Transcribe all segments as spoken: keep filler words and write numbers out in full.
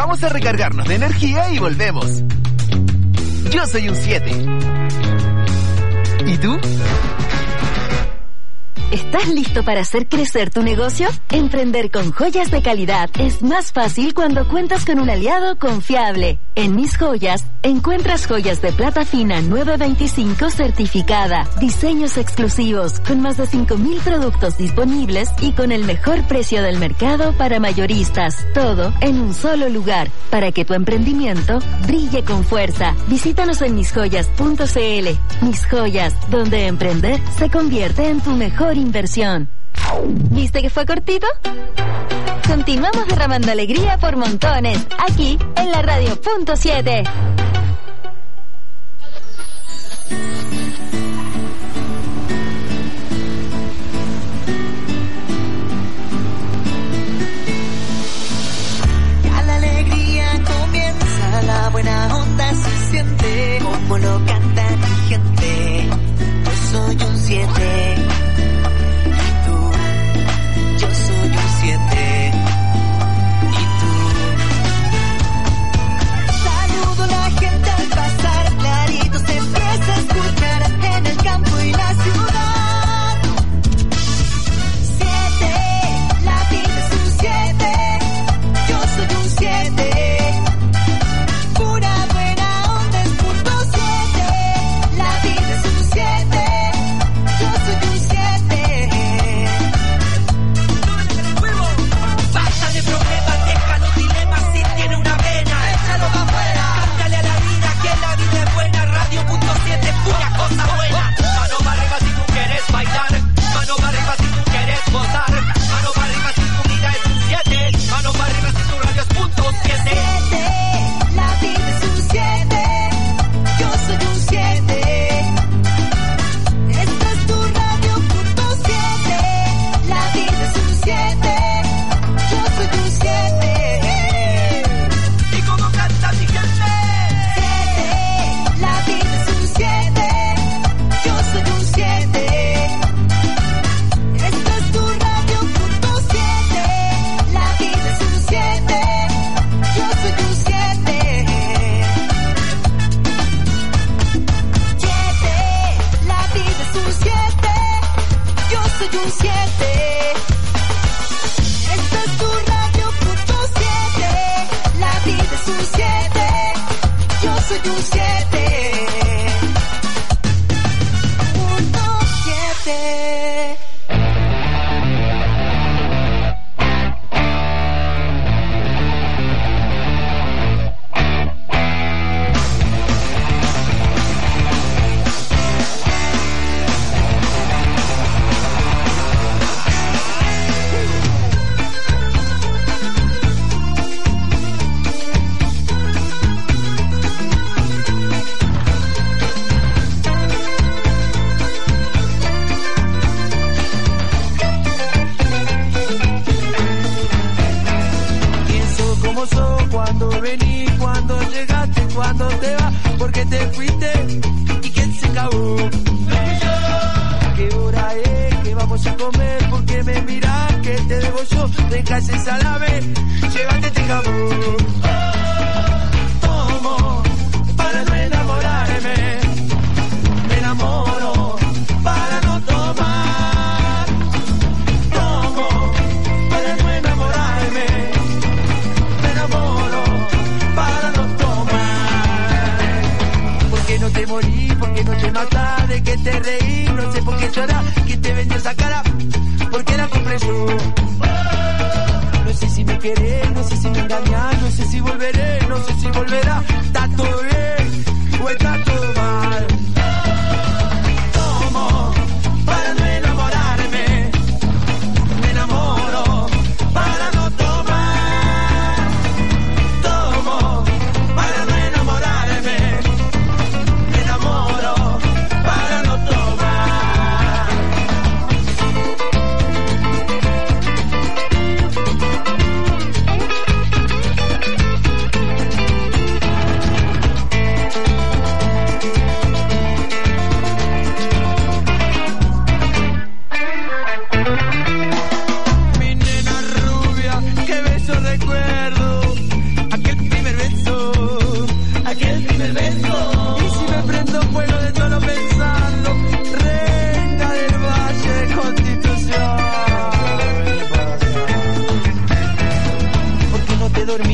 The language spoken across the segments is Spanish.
Vamos a recargarnos de energía y volvemos. Yo soy un siete. ¿Y tú? ¿Estás listo para hacer crecer tu negocio? Emprender con joyas de calidad es más fácil cuando cuentas con un aliado confiable. En Mis Joyas, encuentras joyas de plata fina nueve veinticinco certificada, diseños exclusivos, con más de cinco mil productos disponibles y con el mejor precio del mercado para mayoristas. Todo en un solo lugar, para que tu emprendimiento brille con fuerza. Visítanos en mis joyas punto c l. Mis Joyas, donde emprender se convierte en tu mejor inversión. ¿Viste que fue cortito? Continuamos derramando alegría por montones, aquí en la Radio Punto siete. Ya la alegría comienza, la buena onda se siente, como lo canta mi gente. Yo soy un siete. Yo soy un siete. ¿Y tú? Saludo a la gente al pasar, clarito se empieza a escuchar en el campo y la ciudad. Siete, la vida es un siete. Yo soy un siete. Pura buena onda es punto siete. La vida es un siete. Yo soy un siete. Una cosa buena, mano para arriba si tú quieres bailar, mano para arriba si tú quieres gozar, mano para arriba si tu vida es un siete, mano para arriba si tu radio es punto siete. Siete, la vida es un siete, yo soy un siete. Esta es tu radio punto siete, la vida es un siete, yo soy un siete. ¿Y cómo canta mi gente? Siete, la vida es un siete. Yo soy un siete. Esta es tu radio punto siete. La vida es un siete. Yo soy un siete. Siete. La vida es un siete. Yo soy un siete. Esta es tu radio punto siete. La vida es un siete. Yo soy un siete. Cuando te vas, porque te fuiste y quién se acabó. ¿Qué hora es? ¿Qué vamos a comer? Porque me miras que te debo yo. Deja ese salame, llévate este jamón. Tomo para no enamorarme, me enamoro para no tomar. Tomo para no enamorarme, me enamoro para no tomar. No te morí, porque no te matás, de que te reí, no sé por qué llorás, quién te vendió esa cara, porque la compré yo. No sé si me querés, no sé si me engañás, no sé si volveré, no sé si volverá, está todo bien o está todo mal. Tomo para no enamorarme, me enamoro para no tomar. Tomo para no enamorarme, para no tomar.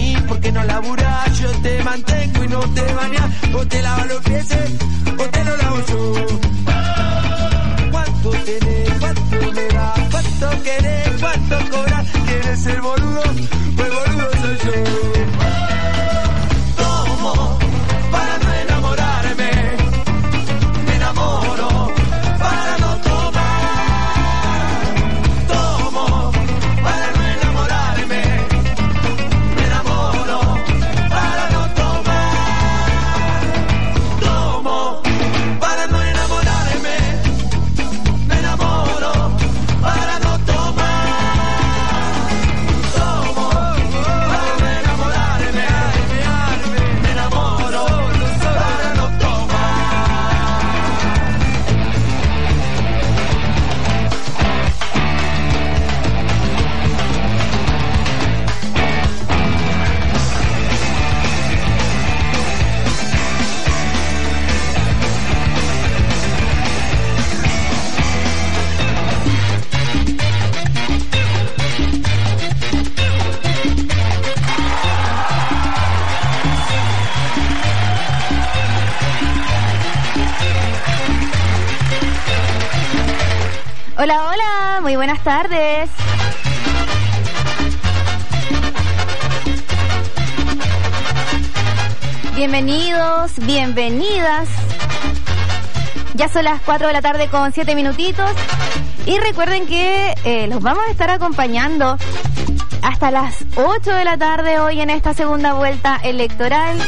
mí, porque no laburás, yo te mantengo y no te bañas, vos te lavas los pies, vos te lo lavo yo. ¿Cuánto tenés? ¿Cuánto me das? ¿Cuánto querés? ¿Cuánto cobras? ¿Quieres ser boludo? Pues boludo soy yo. Tomo para no enamorarme, me enamoro para no tomar. Tomo para no enamorarme, me enamoro para no tomar. Tomo para no enamorarme, me enamoro para no tomar. Tomo para no enamorarme, me enamoro para no tomar. Hola, hola, muy buenas tardes. Bienvenidos, bienvenidas. Ya son las cuatro de la tarde con siete minutitos. Y recuerden que eh, los vamos a estar acompañando hasta las ocho de la tarde hoy en esta segunda vuelta electoral.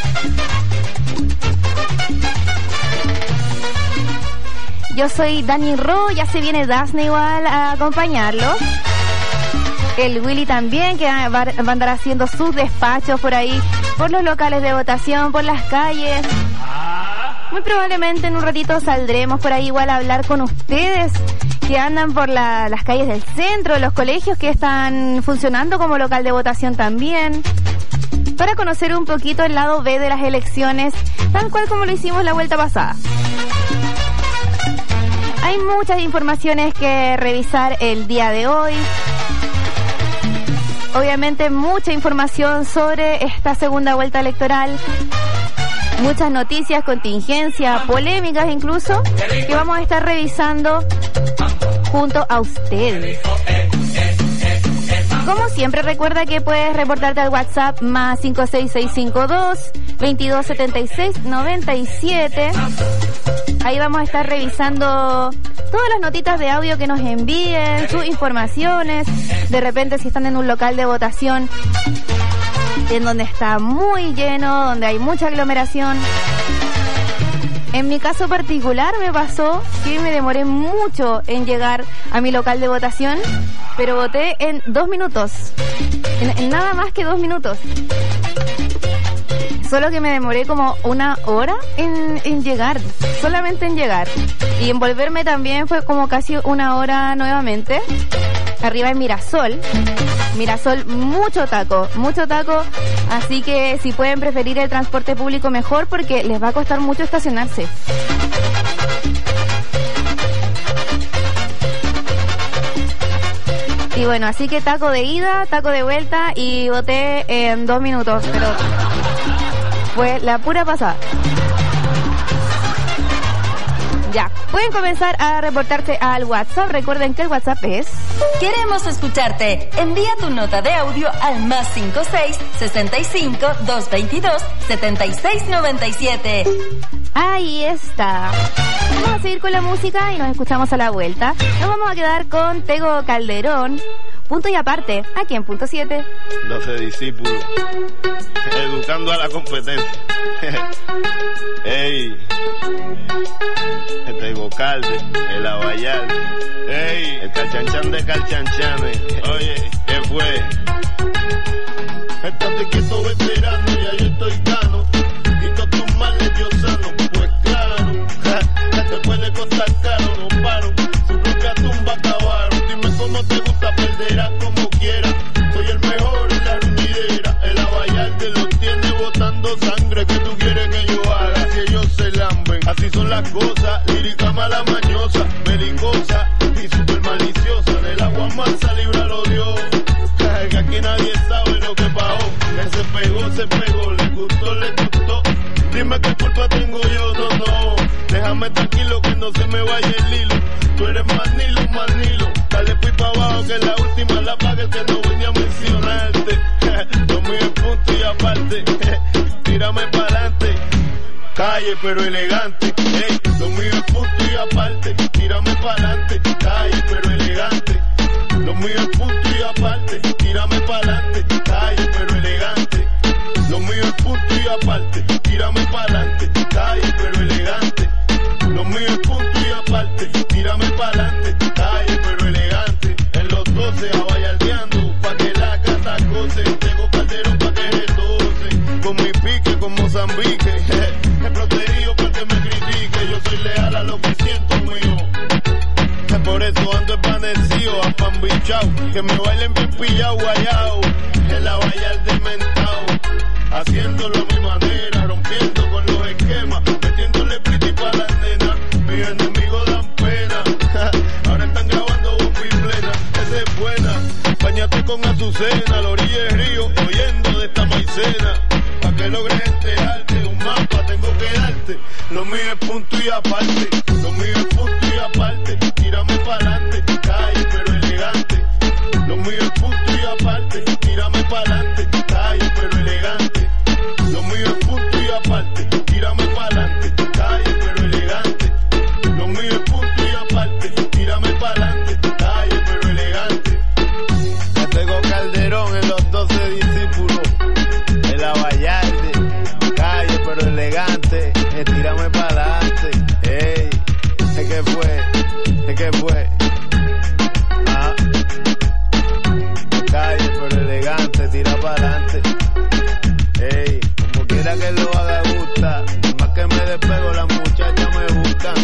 Yo soy Dani Ro, ya se viene Dasne igual a acompañarlos. El Willy también, que va, va a andar haciendo sus despachos por ahí, por los locales de votación, por las calles. Muy probablemente en un ratito saldremos por ahí igual a hablar con ustedes que andan por la, las calles del centro, los colegios que están funcionando como local de votación también, para conocer un poquito el lado B de las elecciones, tal cual como lo hicimos la vuelta pasada. Hay muchas informaciones que revisar el día de hoy. Obviamente mucha información sobre esta segunda vuelta electoral. Muchas noticias, contingencias, polémicas incluso, que vamos a estar revisando junto a ustedes. Como siempre, recuerda que puedes reportarte al WhatsApp más cinco seis seis cinco dos, veintidós setenta y seis noventa y siete. Ahí vamos a estar revisando todas las notitas de audio que nos envíen, sus informaciones. De repente, si están en un local de votación en donde está muy lleno, donde hay mucha aglomeración. En mi caso particular me pasó que me demoré mucho en llegar a mi local de votación, pero voté en dos minutos, en, en nada más que dos minutos. Solo que me demoré como una hora en, en llegar, solamente en llegar. Y en volverme también fue como casi una hora nuevamente. Arriba en Mirasol. Mirasol, mucho taco, mucho taco. Así que si pueden preferir el transporte público mejor, porque les va a costar mucho estacionarse. Y bueno, así que taco de ida, taco de vuelta y voté en dos minutos, pero fue la pura pasada. Ya, pueden comenzar a reportarse al WhatsApp. Recuerden que el WhatsApp es... Queremos escucharte. Envía tu nota de audio al más cinco seis, sesenta y cinco, doscientos veintidós, setenta y seis noventa y siete. Ahí está. Vamos a seguir con la música y nos escuchamos a la vuelta. Nos vamos a quedar con Tego Calderón. Punto y aparte, aquí en Punto siete. doce discípulos, educando a la competencia. Ey, este Gocalde, el Abayal, ey, el Calchanchan de Calchanchanes. Oye, ¿qué fue? Estate quieto, veterano, ya yo estoy gano. Y todos tus males Dios sano, pues claro. Ja, te puede costar caro, no paro. Su propia tumba acabaron. Dime cómo te gusta, perderás como quieras. Soy el mejor en la ruñidera. El Abayal te lo tiene botando sangre. ¿Qué tú quieres que yo haga? Si ellos se lamben. Así son las cosas. Lírica mala mañosa, belicosa y super maliciosa. Del agua mansa líbralo Dios. Que aquí nadie sabe lo que pasó. no se pegó, le gustó, le gustó. Dime qué culpa tengo yo, no, no. Déjame tranquilo que no se me vaya el hilo. Tú eres Manilo, Manilo. Dale pues pa' abajo que la última la paga el que no venía a mencionarte. Lo mío es punto y aparte. Tírame pa'lante. Calle pero elegante. Ey, lo mío es punto y aparte. Tírame pa'lante. Calle pero elegante. Lo mío es punto y aparte. Tírame pa'lante. Calle pero elegante. Lo mío es punto y aparte. Tírame pa'lante. Calle pero elegante. Lo mío es punto y aparte. Tírame pa'lante. Calle pero elegante. En los doce abayaldeando pa' que la casa goce. Tengo Calderón pa' que retose. Con mi pique con Mozambique. He protegido pa' que me critique. Yo soy leal a lo que siento mío. Por eso ando esvanecido, apambichao. Que me bailen bien pillao, guayao. En la Vallarde mentao. Haciéndolo a mi manera, rompiendo con los esquemas, metiéndole pretty pa' las nenas. Mis enemigos dan pena. Ahora están grabando bomba y plena. Esa es buena. Bañate con Azucena, a la orilla del río, oyendo de esta maicena. Pa' que logres enterarte, un mapa tengo que darte. Lo mío es punto y aparte. Lo mío es punto y aparte. Tírame pa'lante, calle pero elegante. Lo mío es punto y aparte. Tírame pa'lante, calle pero elegante. Lo mío es punto y aparte. Tírame pa'lante, calle pero elegante. Lo mío es punto y aparte. Tírame pa'lante, calle pero elegante. Me pegó Calderón en los doce discípulos. En la Vallarde, calle pero elegante. Eh, tírame pa'lante. Ey, ¿es que fue? ¿Es que fue? Ah, calle pero elegante, tira pa'lante. Ey, como quiera que lo haga gusta. Más que me despego, las muchachas me buscan.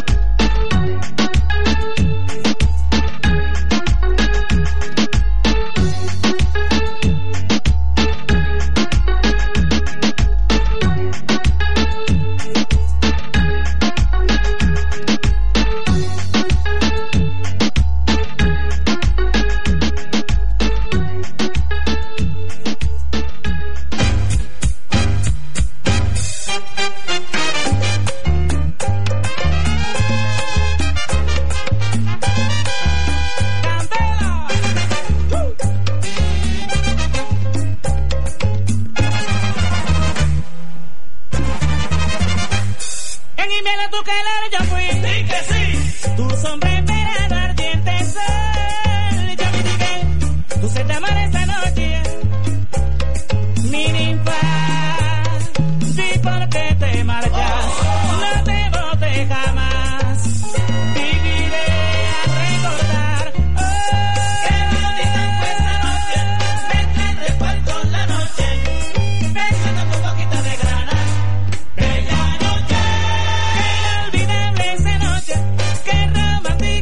Qué romántico.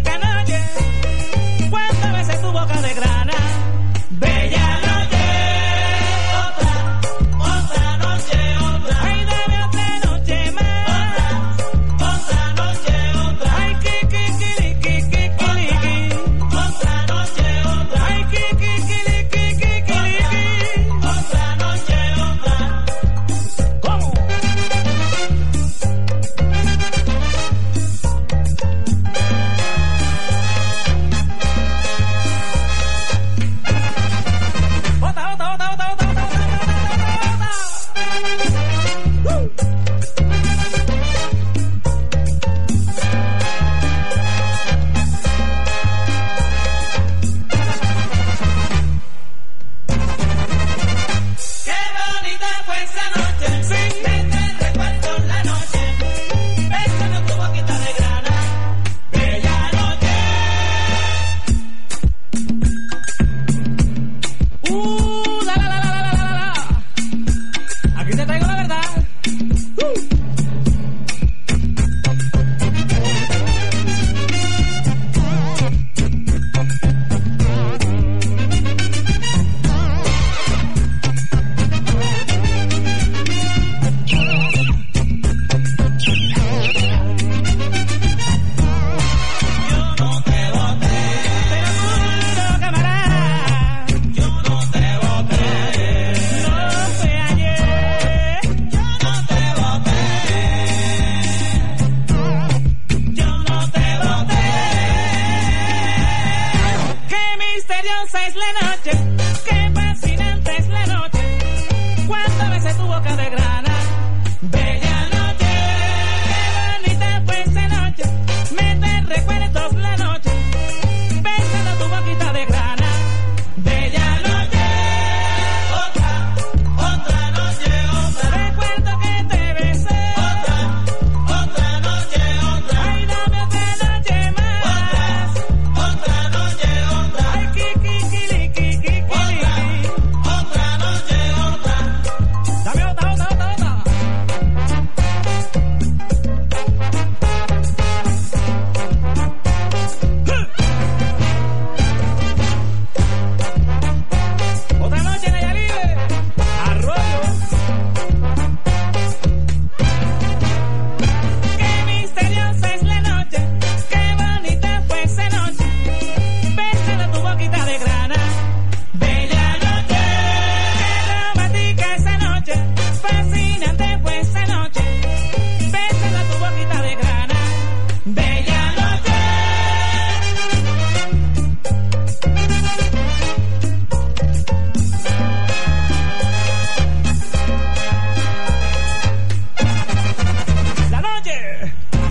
besé tu boca de grana. Bella noche, qué bonita fue esa noche. Me te recuerdos la noche, besando tu boquita de grana. Bella noche, otra, otra noche, otra. Recuerdo que te besé, otra, otra noche, otra. Ay, dame otra noche más, otra, otra noche, otra. Ay, kiki, kiki, kiki, kiki, otra, otra noche, otra. Dame otra, otra, otra, otra. Otra noche en Ayalile, Arroyo. Qué misteriosa es la noche, qué bonita fue esa noche, besando tu boquita de grana. Bella noche, qué romántica esa noche, fascinante fue esa noche, besando tu boquita de grana. Bella noche. La noche.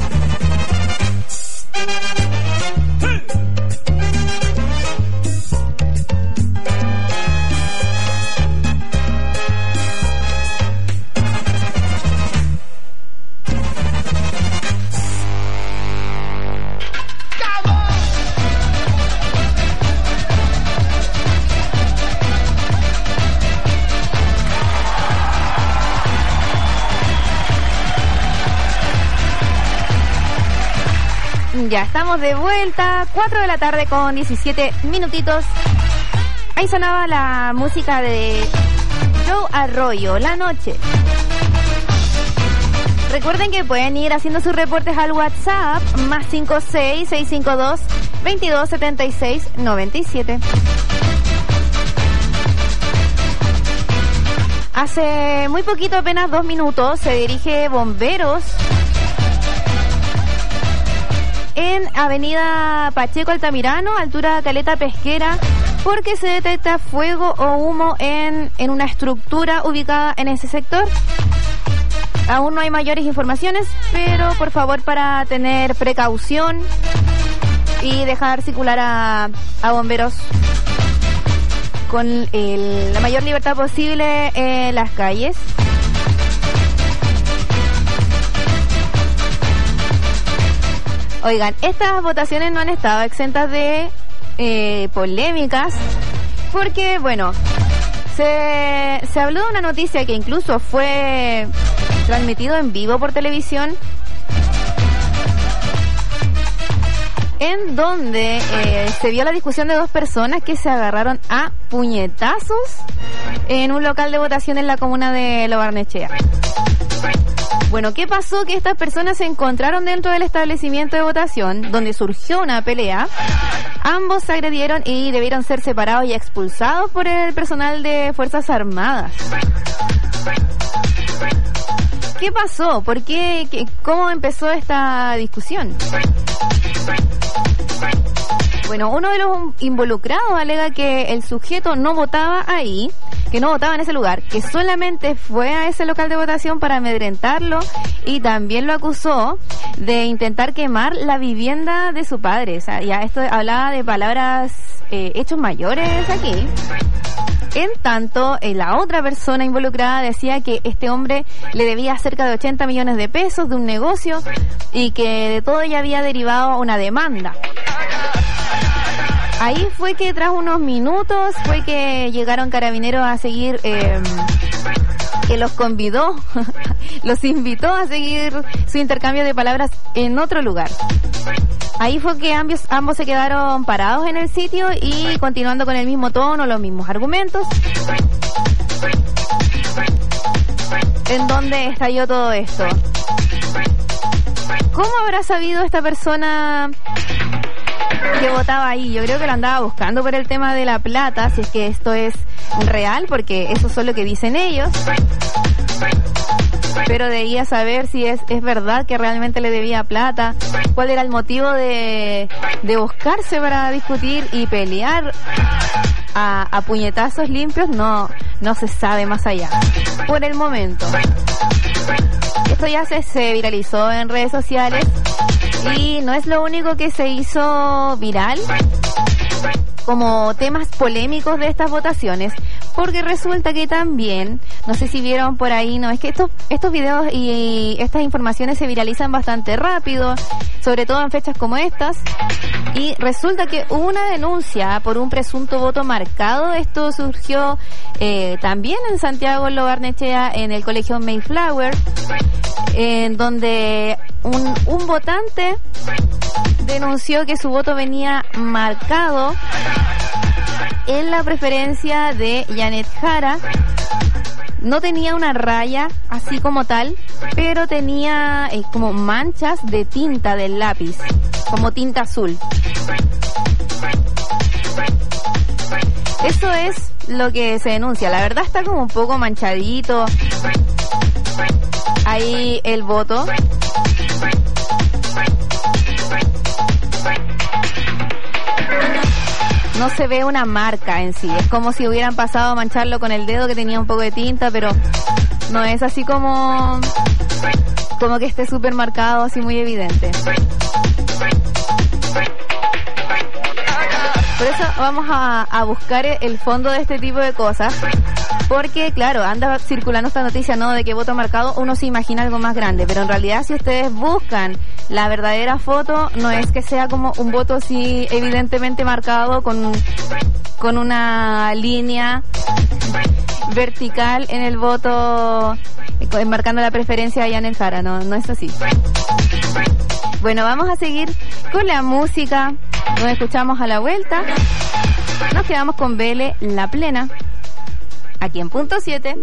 ¡Hey! Ya estamos de vuelta, cuatro de la tarde con diecisiete minutitos. Ahí sonaba la música de Joe Arroyo, La Noche. Recuerden que pueden ir haciendo sus reportes al WhatsApp, más cinco seis seis cinco dos, veintidós setenta y seis noventa y siete. Hace muy poquito, apenas dos minutos, se dirige Bomberos en Avenida Pacheco Altamirano, altura Caleta Pesquera, porque se detecta fuego o humo en, en una estructura ubicada en ese sector. Aún no hay mayores informaciones, pero por favor, para tener precaución y dejar circular a, a bomberos con el, la mayor libertad posible en las calles. Oigan, estas votaciones no han estado exentas de eh, polémicas, porque, bueno, se, se habló de una noticia que incluso fue transmitido en vivo por televisión, en donde eh, se vio la discusión de dos personas que se agarraron a puñetazos en un local de votación en la comuna de Lo Barnechea. Bueno, ¿qué pasó? Que estas personas se encontraron dentro del establecimiento de votación, donde surgió una pelea. Ambos se agredieron y debieron ser separados y expulsados por el personal de Fuerzas Armadas. ¿Qué pasó? ¿Por qué? ¿Qué? ¿Cómo empezó esta discusión? Bueno, uno de los involucrados alega que el sujeto no votaba ahí, que no votaba en ese lugar, que solamente fue a ese local de votación para amedrentarlo, y también lo acusó de intentar quemar la vivienda de su padre. O sea, ya esto hablaba de palabras, eh, hechos mayores aquí. En tanto, eh, la otra persona involucrada decía que este hombre le debía cerca de ochenta millones de pesos de un negocio y que de todo ya había derivado una demanda. Ahí fue que tras unos minutos fue que llegaron carabineros a seguir, eh, que los convidó, los invitó a seguir su intercambio de palabras en otro lugar. Ahí fue que ambos, ambos se quedaron parados en el sitio y continuando con el mismo tono, los mismos argumentos, en donde estalló todo esto. ¿Cómo habrá sabido esta persona que votaba ahí? Yo creo que lo andaba buscando por el tema de la plata, si es que esto es real, porque eso es lo que dicen ellos. Pero debía saber si es, es verdad que realmente le debía plata, cuál era el motivo de, de buscarse para discutir y pelear a, a puñetazos limpios. No, no se sabe más allá. Por el momento. Esto ya se, se viralizó en redes sociales y no es lo único que se hizo viral como temas polémicos de estas votaciones, porque resulta que también, no sé si vieron por ahí, no, es que estos, estos videos y estas informaciones se viralizan bastante rápido, sobre todo en fechas como estas, y resulta que hubo una denuncia por un presunto voto marcado. Esto surgió eh, también en Santiago, en Lo Barnechea, en el colegio Mayflower, en donde un, un votante denunció que su voto venía marcado en la preferencia de Janet Jara. No tenía una raya así como tal, pero tenía eh, como manchas de tinta del lápiz, como tinta azul. Eso es lo que se denuncia. La verdad está como un poco manchadito ahí el voto. No se ve una marca en sí, es como si hubieran pasado a mancharlo con el dedo que tenía un poco de tinta, pero no es así como como que esté súper marcado, así muy evidente. Por eso vamos a, a buscar el fondo de este tipo de cosas, porque claro, anda circulando esta noticia, ¿no?, de que voto marcado, uno se imagina algo más grande, pero en realidad si ustedes buscan la verdadera foto, no es que sea como un voto así evidentemente marcado con, con una línea vertical en el voto, marcando la preferencia de Janet Jara, no, no es así. Bueno, vamos a seguir con la música. Nos escuchamos a la vuelta. Nos quedamos con Vele, La Plena, aquí en Punto siete.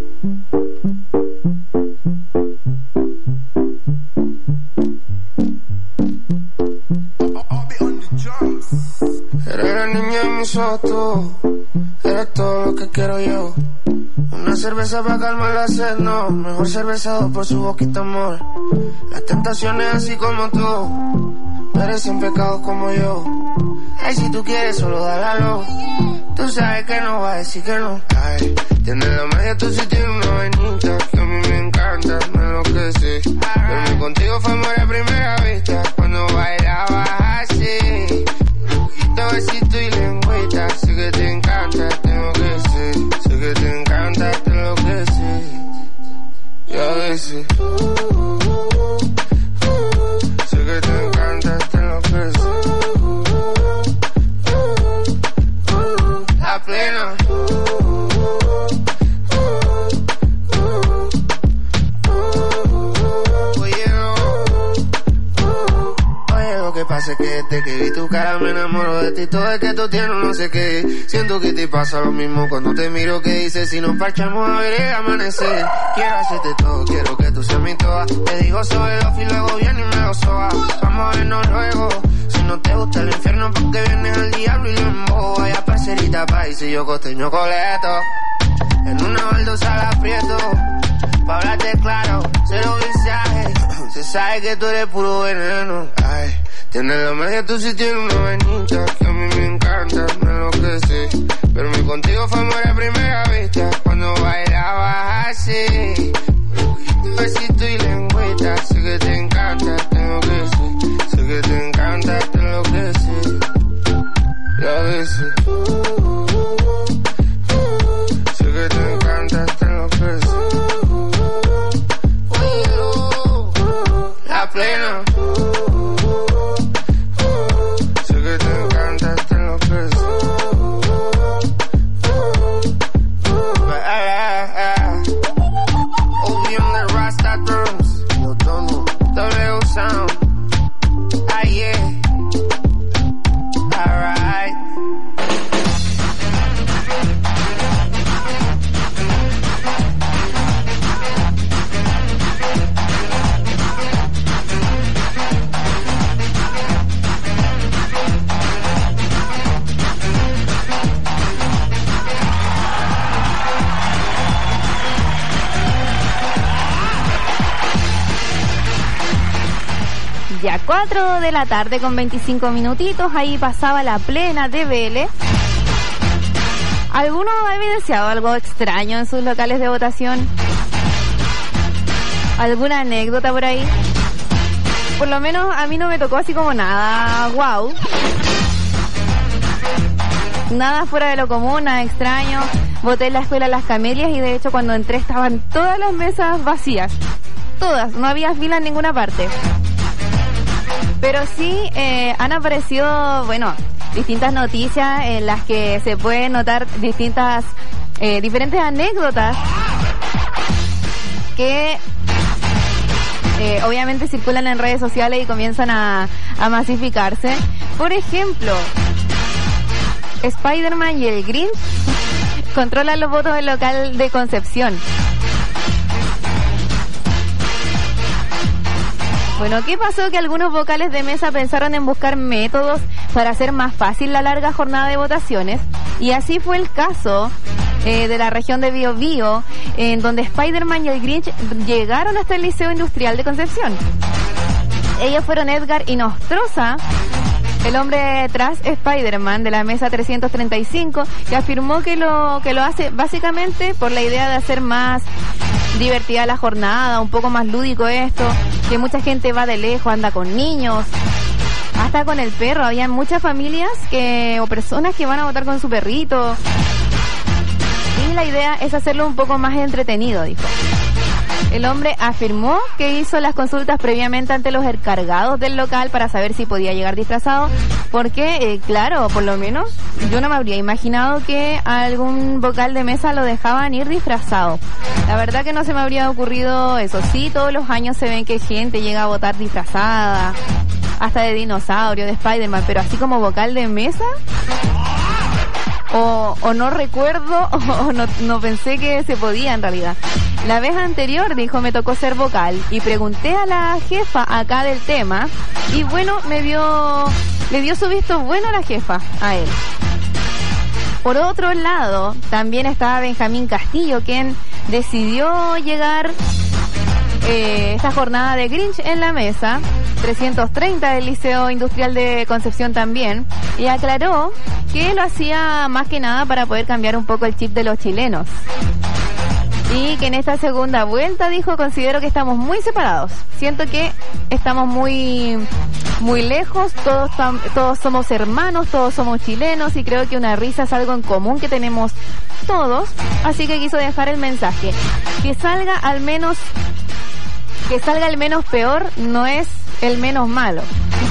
Eres la niña de mis ojos, tú. Eres todo lo que quiero yo. Una cerveza para calmar la sed, no. Mejor cervezado por su boquita, amor. Las tentaciones así como tú parecen pecados como yo. Ay, si tú quieres solo dale a luz. Tú sabes que no va a decir que no. Ay, tienes la magia, tú sí tienes una vainita que a mí me encanta, me enloquece. Dormir contigo fue amor a primera vista, cuando bailabas así. Poquito besito y lengüita, sé que te encanta, tengo que ser. Sé que te encanta, te enloquece. Y a veces uh, uh, uh, uh, sé que te encanta, te enloquece. La plena. Oye, lo que pasa es que desde que vi tu cara me enamoro de ti. Todo es que tú tienes no sé qué. Siento que te pasa lo mismo cuando te miro. Que dices si nos parchamos a ver el amanecer. Quiero hacerte todo, quiero que tú seas mi toda. Te digo sobre los y luego viene y me lo soba. Vamos a vernos luego. Si no te gusta el infierno porque vienes al diablo y lo embobo. Vaya parcerita país y yo costeño coleto. En una baldosa la aprieto. Pa' hablarte claro, cero visaje. Se sabe que tú eres puro veneno. Ay, tienes la magia, tú sí tienes una vainita que a mí me encanta, me enloquece. Pero mi contigo fue amor a primera vista, cuando bailabas así. Besito y lengüita, sé que te encanta, tengo que ser. Sé que te encanta, te enloquece. Y a veces uh, uh, uh, sé que te encanta, te enloquece. La plena. Sé que te encanta, te enloquece. Opium de Rasta Drums. Yo tono W Sound. Ah, yeah. Alright. Ya cuatro de la tarde con veinticinco minutitos, ahí pasaba La Plena de Vélez. ¿Alguno ha evidenciado algo extraño en sus locales de votación? ¿Alguna anécdota por ahí? Por lo menos a mí no me tocó así como nada, wow. Nada fuera de lo común, nada extraño. Voté en la escuela Las Camelias y de hecho cuando entré estaban todas las mesas vacías. Todas, no había fila en ninguna parte. Pero sí eh, han aparecido, bueno, distintas noticias en las que se pueden notar distintas, eh, diferentes anécdotas que eh, obviamente circulan en redes sociales y comienzan a, a masificarse. Por ejemplo, Spider-Man y el Grinch controlan los votos del local de Concepción. Bueno, ¿qué pasó? Que algunos vocales de mesa pensaron en buscar métodos para hacer más fácil la larga jornada de votaciones. Y así fue el caso eh, de la región de Biobío, en donde Spider-Man y el Grinch llegaron hasta el Liceo Industrial de Concepción. Ellos fueron Edgar Inostroza, el hombre tras Spider-Man de la mesa trescientos treinta y cinco, que afirmó que lo que lo hace básicamente por la idea de hacer más divertida la jornada, un poco más lúdico esto, que mucha gente va de lejos, anda con niños, hasta con el perro. Había muchas familias que o personas que van a votar con su perrito. Y la idea es hacerlo un poco más entretenido, dijo. El hombre afirmó que hizo las consultas previamente ante los encargados del local para saber si podía llegar disfrazado, porque, eh, claro, por lo menos yo no me habría imaginado que algún vocal de mesa lo dejaban ir disfrazado. La verdad que no se me habría ocurrido eso. Sí, todos los años se ven que gente llega a votar disfrazada, hasta de dinosaurio, de Spider-Man, pero así como vocal de mesa... O, o no recuerdo, o, o no, no pensé que se podía en realidad. La vez anterior, dijo, me tocó ser vocal y pregunté a la jefa acá del tema y bueno, me dio, le dio su visto bueno a la jefa, a él. Por otro lado, también estaba Benjamín Castillo, quien decidió llegar eh, esta jornada de Grinch en la mesa trescientos treinta del Liceo Industrial de Concepción también, y aclaró que lo hacía más que nada para poder cambiar un poco el chip de los chilenos. Y que en esta segunda vuelta, dijo, considero que estamos muy separados. Siento que estamos muy muy lejos, todos, tam, todos somos hermanos, todos somos chilenos y creo que una risa es algo en común que tenemos todos. Así que quiso dejar el mensaje. Que salga al menos, que salga el menos peor no es el menos malo.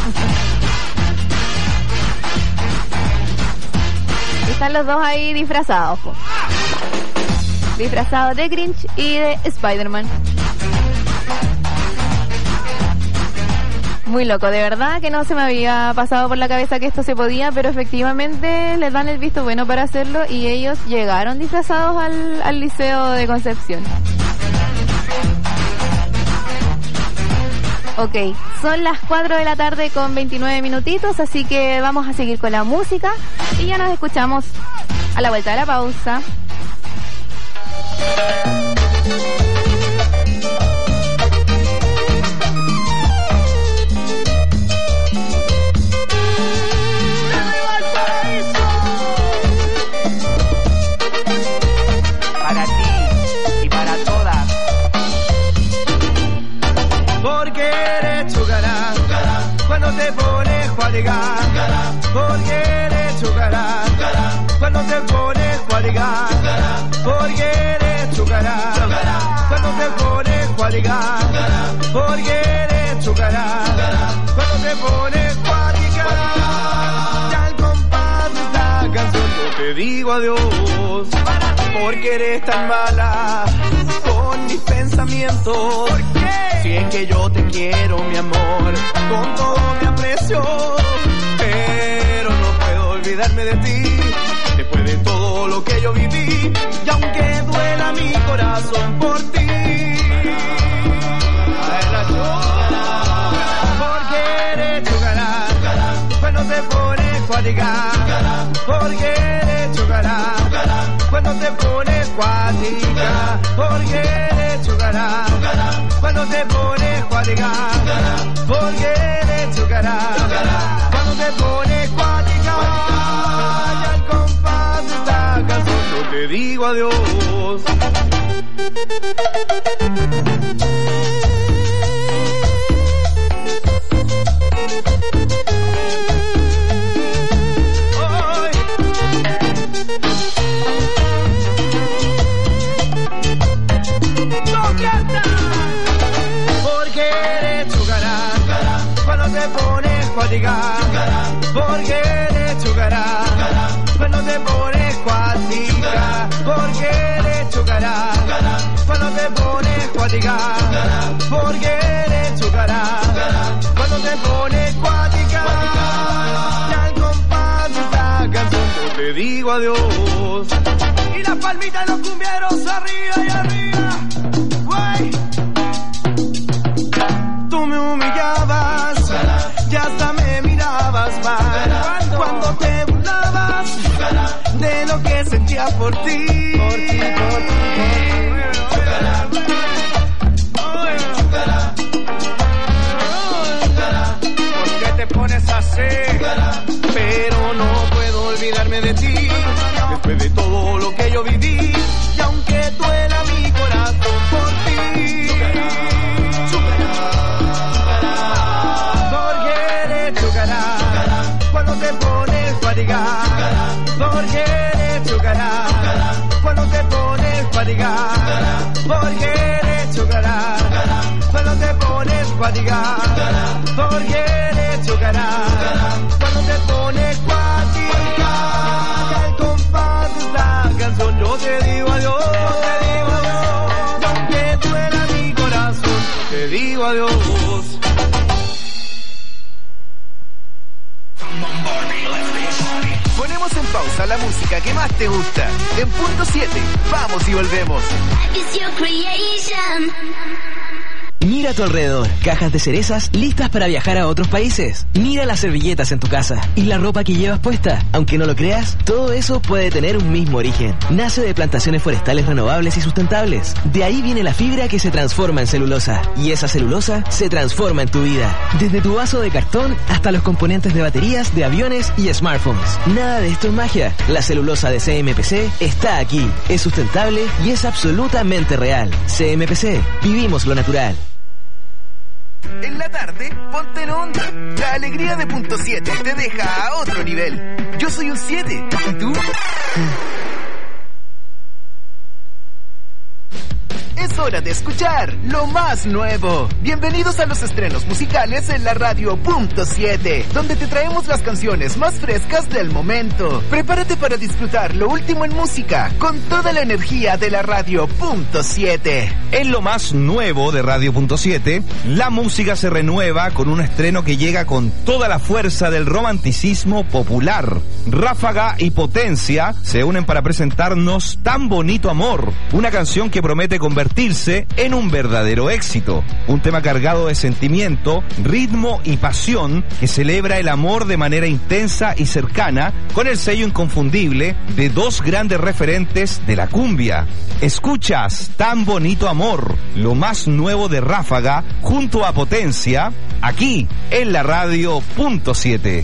Están los dos ahí disfrazados, po. Disfrazados de Grinch y de Spider-Man. Muy loco, de verdad que no se me había pasado por la cabeza que esto se podía, pero efectivamente les dan el visto bueno para hacerlo y ellos llegaron disfrazados al, al Liceo de Concepción. Ok, son las cuatro de la tarde con veintinueve minutitos, así que vamos a seguir con la música y ya nos escuchamos a la vuelta de la pausa. Para ti y para todas. Porque eres chucará, cuando te pones cualigar. Porque eres chucará, cuando te pones cualigar. Porque eres chucará, cuando te pones cualigar. Porque eres chucará, cuando te pones cualigar. Ya al compás de esta canción yo te digo adiós. Porque eres tan mala con mis pensamientos. ¿Por qué? Si es que yo te quiero, mi amor, con todo mi aprecio, pero no puedo olvidarme de ti, después de todo lo que yo viví, y aunque duela mi corazón por ti. Porque eres chucará, cuando te pones cualigar. Porque eres chucará, cuando te pones cualigar. Porque eres chucará, cuando te pones cualigar. Porque eres chucará, cuando te pones cualigar. Y al compás de esta canción digo adiós. Porque eres chugará cuando te pones cuatica. Porque eres chugará cuando te pones cuatica. Porque eres chugará cuando te pones cuatica. Porque eres chugará cuando te pones cuatica. Y al compás de esta canción yo te digo adiós. Y las palmitas de los cumbieros arriba y arriba. Güey. Tú me humillabas, ya hasta me mirabas mal. Cuando te burlabas de lo que sentía por ti. Por ti, por ti, ¿por qué te pones así? Pero no puedo olvidarme de ti. Después de todo lo que yo viví, y aunque duela mi corazón por ti, porque eres chugará cuando te pones fatiga. Porque eres chugará cuando te pones fatiga. Porque eres chugará cuando te pones fatiga. Porque eres chugará cuando te pones fatiga. Al compás de esta canción yo te digo adiós, te digo adiós. Aunque duela mi corazón, te digo adiós. Ponemos en pausa la música que más te gusta. En punto siete, vamos y volvemos. Mira a tu alrededor, cajas de cerezas listas para viajar a otros países. Mira las servilletas en tu casa y la ropa que llevas puesta. Aunque no lo creas, todo eso puede tener un mismo origen. Nace de plantaciones forestales renovables y sustentables. De ahí viene la fibra que se transforma en celulosa. Y esa celulosa se transforma en tu vida. Desde tu vaso de cartón hasta los componentes de baterías de aviones y smartphones. Nada de esto es magia. La celulosa de C M P C está aquí. Es sustentable y es absolutamente real. C M P C. Vivimos lo natural. En la tarde, ponte en onda. La alegría de punto siete te deja a otro nivel. Yo soy un siete. ¿Y tú? Es hora de escuchar lo más nuevo. Bienvenidos a los estrenos musicales en la radio punto siete, donde te traemos las canciones más frescas del momento. Prepárate para disfrutar lo último en música con toda la energía de la radio punto siete. En lo más nuevo de radio punto siete, la música se renueva con un estreno que llega con toda la fuerza del romanticismo popular. Ráfaga y Potencia se unen para presentarnos Tan Bonito Amor, una canción que promete convertirse en un verdadero éxito. Un tema cargado de sentimiento, ritmo y pasión que celebra el amor de manera intensa y cercana, con el sello inconfundible de dos grandes referentes de la cumbia. Escuchas Tan Bonito Amor, lo más nuevo de Ráfaga junto a Potencia, aquí en la radio punto siete.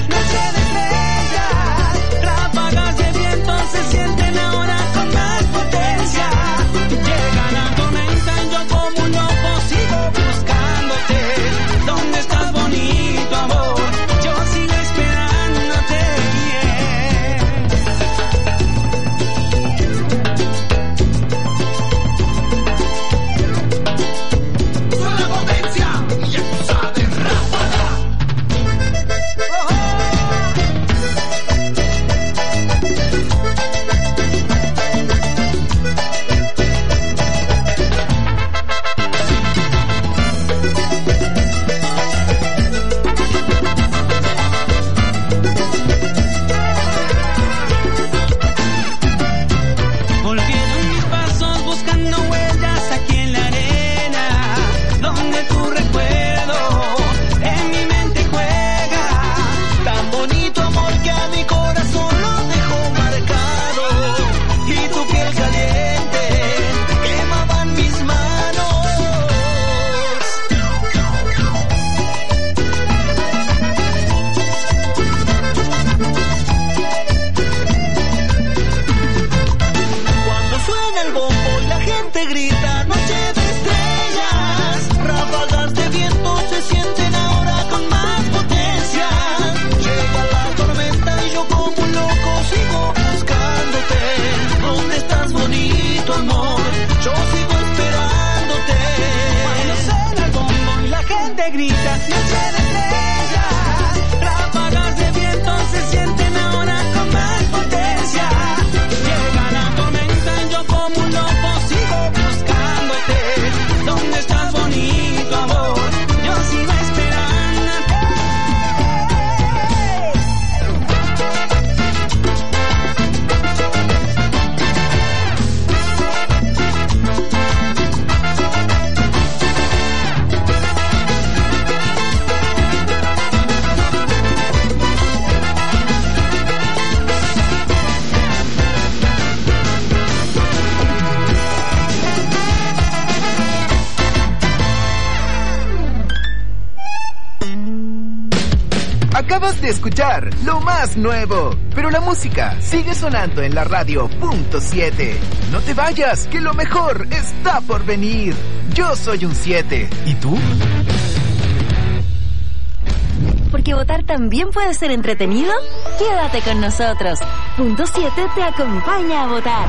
noche de estrellas, ráfagas de viento se sienten ahora con más potencia. Llega la tormenta y yo como un loco sigo buscándote. ¿Dónde estás, bonito amor? Yo sigo esperándote. Suena potencia y excusa de ráfaga. Volvieron mis pasos buscando huellas aquí en la arena, donde tu recuerdo en mi mente juega. Tan bonito amor que a mi corazón lo dejó marcado, y tu piel caliente quemaban mis manos. Cuando suena el bombo y la gente grita noche de estrellas, ráfagas de viento se sienten ahora con más potencia. Llega la tormenta y yo como un loco sigo buscándote. ¿Dónde estás, bonito amor? Yo sigo esperándote. Cuando suena el bombo y la gente grita noche de estrellas, ráfagas de viento se sienten ahora con más potencia. Llega la tormenta y yo como un loco sigo buscándote. ¿Dónde estás, bonito amor? Yo sigo esperándote. Acabas de escuchar lo más nuevo, pero la música sigue sonando en la radio punto siete. No te vayas, que lo mejor está por venir. Yo soy un siete. ¿Y tú? Porque votar también puede ser entretenido. Quédate con nosotros. Punto siete te acompaña a votar.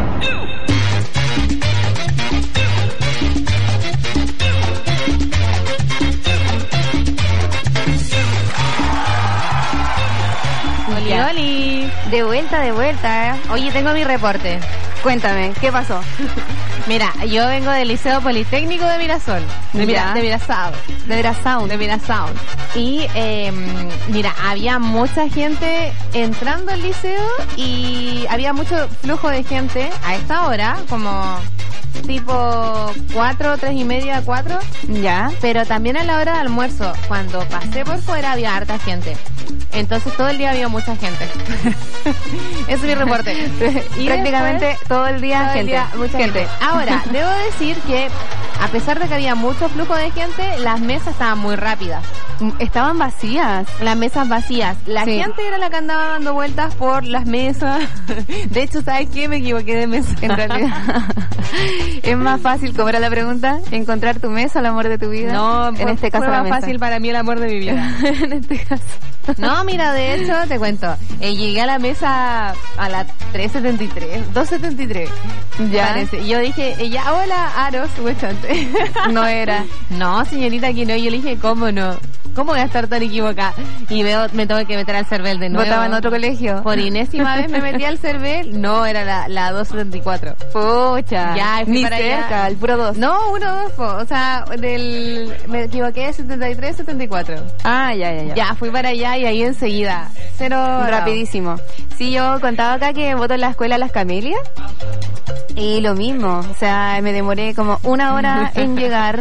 Oli, oli. De vuelta, de vuelta. ¿eh? Oye, tengo mi reporte. Cuéntame, ¿qué pasó? Mira, yo vengo del Liceo Politécnico de Mirasol. De, Mira, Ya. de Mirasound. De Mirasound. De Mirasound. Y, eh, mira, había mucha gente entrando al liceo y había mucho flujo de gente a esta hora, como tipo cuatro, tres y media, cuatro. Ya. Pero también a la hora de almuerzo, cuando pasé por fuera había harta gente. Entonces todo el día había mucha gente. Ese es mi reporte. Y prácticamente después, todo el día todo el gente. día mucha gente. gente. Ahora, debo decir que a pesar de que había mucho flujo de gente, las mesas estaban muy rápidas. Estaban vacías. Las mesas vacías. La Sí. gente era la que andaba dando vueltas por las mesas. De hecho, ¿sabes qué? Me equivoqué de mesa. En realidad, es más fácil, como era la pregunta, encontrar tu mesa, el amor de tu vida. No, en fue- este caso fue la más mesa. fácil para mí el amor de mi vida. En este caso. No, mira, de hecho, te cuento. Eh, llegué a la mesa a las tres setenta y tres, dos setenta y tres. Ya. Parece. Y yo dije, eh, ya, hola, Aros, huechante. No era. No, señorita, aquí no. Yo le dije, ¿cómo no? ¿Cómo voy a estar tan equivocada? Y veo, me tuve que meter al CERVEL de nuevo. ¿Votaba en otro colegio? Por enésima vez me metí al CERVEL. No, era la, la dos setenta y cuatro. Pucha. Ya, fui Ni para cerca, allá. el puro dos. No, uno, dos, po. O sea, del, me equivoqué de setenta y tres, setenta y cuatro. Ah, ya, ya, ya. Ya, fui para allá y ahí enseguida. Cero. Rapidísimo. Sí, yo contaba acá que voto en la escuela Las Camelias. Y lo mismo, o sea, me demoré como una hora en llegar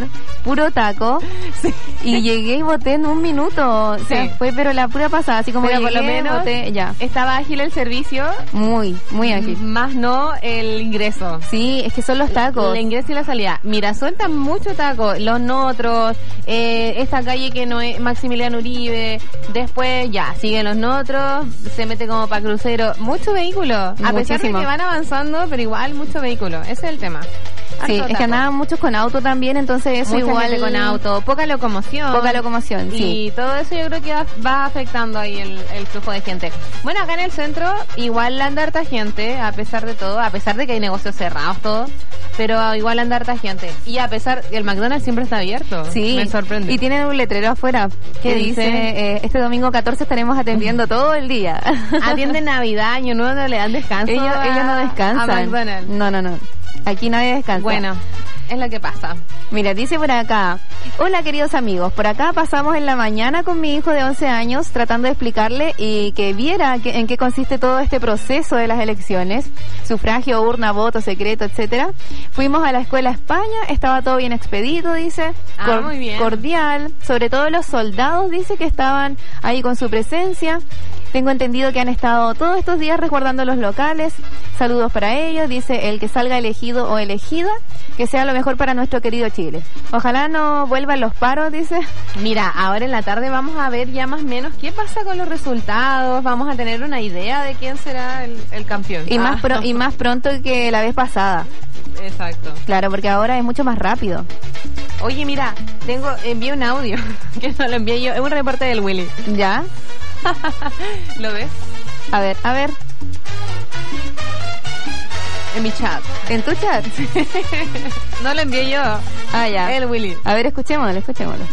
puro taco. Sí. Y llegué y boté en un minuto. O sea, Sí. fue pero la pura pasada. Así como Pero llegué, por lo menos boté, ya. estaba ágil el servicio, Muy, muy ágil. más no el ingreso. Sí, es que son los tacos. El ingreso y la salida. Mira, sueltan mucho taco. Los Notros, eh, esta calle que no es Maximiliano Uribe. Después ya, siguen los Notros, se mete como para crucero. Mucho vehículo. A pesar de Muchísimo. que van avanzando, pero igual mucho vehículo. Ese es el tema. Sí, Harto es que taco. andaban muchos con auto también, entonces eso Mucha igual... gente con auto, poca locomoción. Poca locomoción, Y sí. todo eso yo creo que va, va afectando ahí el, el flujo de gente. Bueno, acá en el centro igual anda harta gente, a pesar de todo, a pesar de que hay negocios cerrados, todo, pero igual anda harta gente. Y a pesar, el McDonald's siempre está abierto. Sí, Me sorprende. y tienen un letrero afuera que ¿Qué dice, dice? eh, este domingo catorce estaremos atendiendo todo el día. Atienden Navidad, Año Nuevo, no le dan descanso. ellos, a- ellos no descansan. A McDonald's. No, no, no. Aquí nadie descansa. Bueno, es lo que pasa. Mira, dice por acá, hola queridos amigos, por acá pasamos en la mañana con mi hijo de once años tratando de explicarle y que viera que, en qué consiste todo este proceso de las elecciones, sufragio, urna, voto, secreto, etcétera. Fuimos a la escuela España, estaba todo bien expedito, dice, Ah, muy bien. cordial, sobre todo los soldados, dice que estaban ahí con su presencia. Tengo entendido que han estado todos estos días resguardando los locales. Saludos para ellos. Dice, el que salga elegido o elegida, que sea lo mejor para nuestro querido Chile. Ojalá no vuelvan los paros, dice. Mira, ahora en la tarde vamos a ver ya más o menos qué pasa con los resultados. Vamos a tener una idea de quién será el, el campeón. Y, más Ah. pro- y más pronto que la vez pasada. Exacto. Claro, porque ahora es mucho más rápido. Oye, mira, tengo envié un audio que no lo envié yo. Es un reporte del Willy. ¿Ya? ¿Lo ves? A ver, a ver. En mi chat. ¿En tu chat? No lo envié yo. Ah, ya. El Willy. A ver, escuchémoslo, escuchémoslo.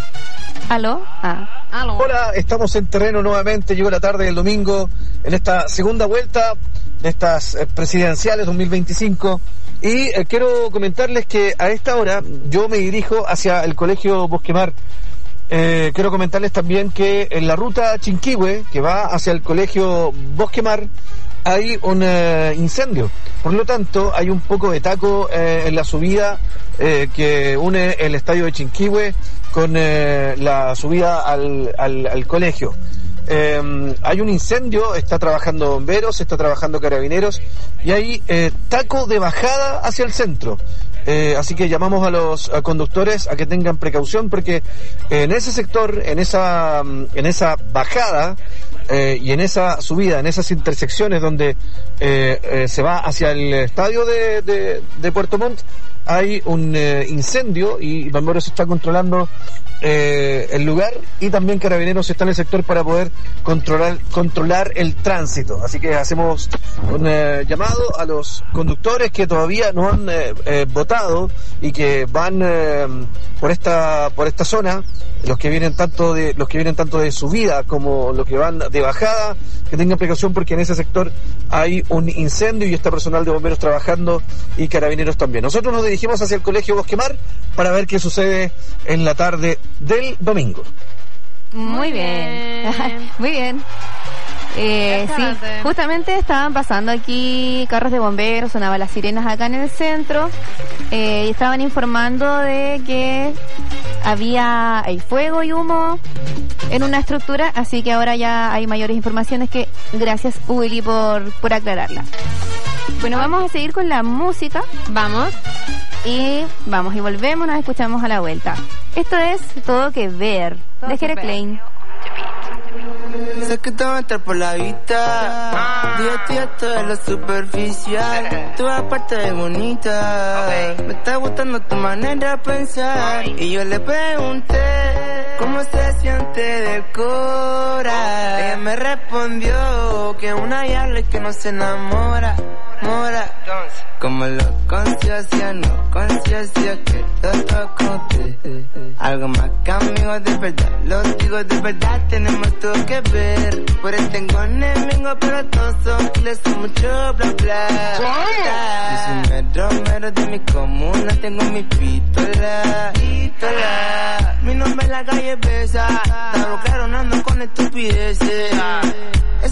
¿Aló? Ah. Aló. Hola, estamos en terreno nuevamente. Llegó la tarde del domingo en esta segunda vuelta de estas eh, presidenciales dos mil veinticinco. Y eh, quiero comentarles que a esta hora yo me dirijo hacia el Colegio Bosquemar. Eh, quiero comentarles también que en la ruta Chinquihue, que va hacia el Colegio Bosquemar, hay un eh, incendio. Por lo tanto, hay un poco de taco eh, en la subida eh, que une el estadio de Chinquihue con eh, la subida al, al, al colegio. Eh, hay un incendio, está trabajando bomberos, está trabajando carabineros y hay eh, taco de bajada hacia el centro. Eh, así que llamamos a los a conductores a que tengan precaución porque en ese sector, en esa en esa bajada eh, y en esa subida, en esas intersecciones donde eh, eh, se va hacia el estadio de, de, de Puerto Montt, hay un eh, incendio y bomberos está controlando eh, el lugar y también carabineros está en el sector para poder controlar controlar el tránsito. Así que hacemos un eh, llamado a los conductores que todavía no han eh, eh, votado y que van eh, por esta por esta zona, los que vienen tanto de los que vienen tanto de subida como los que van de bajada, que tengan precaución porque en ese sector hay un incendio y está personal de bomberos trabajando y carabineros también. Nosotros nos dirigimos hacia el Colegio Bosquemar para ver qué sucede en la tarde del domingo. Muy bien. Muy bien. Eh, sí, Excelente. justamente estaban pasando aquí carros de bomberos, sonaban las sirenas acá en el centro eh, y estaban informando de que había hay fuego y humo en una estructura, así que ahora ya hay mayores informaciones que gracias Willy por, por aclararla. Bueno, vamos a seguir con la música. Vamos. Y vamos y volvemos, nos escuchamos a la vuelta. Esto es Todo Que Ver, Todo de Que Jere Ver. Klein. Sé que te va a entrar por la vista. Divertido de lo superficial. Toda parte de bonita. Me está gustando tu manera de pensar. Y yo le pregunté cómo se siente del cora. Ella me respondió que una diabla y que no se enamora. Mora. Como lo conciencia, no conciencia que todo conté. Algo más que amigos de verdad. Los digo de verdad, tenemos todo que ver. Por eso tengo enemigos, pero todos son giles, son mucho bla bla. Yo soy mero mero de mi comuna, tengo mi pistola. Pistola. Mi nombre en la calle pesa. Está claro, no ando con estupideces. Esa